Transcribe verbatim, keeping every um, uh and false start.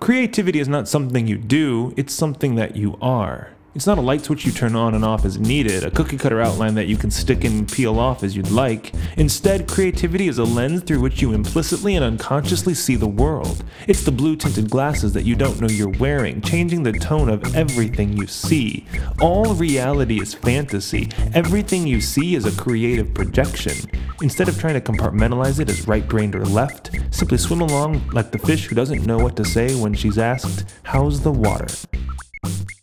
Creativity is not something you do, it's something that you are. It's not a light switch you turn on and off as needed, a cookie cutter outline that you can stick and peel off as you'd like. Instead, creativity is a lens through which you implicitly and unconsciously see the world. It's the blue tinted glasses that you don't know you're wearing, changing the tone of everything you see. All reality is fantasy. Everything you see is a creative projection. Instead of trying to compartmentalize it as right-brained or left, simply swim along like the fish who doesn't know what to say when she's asked, "How's the water?"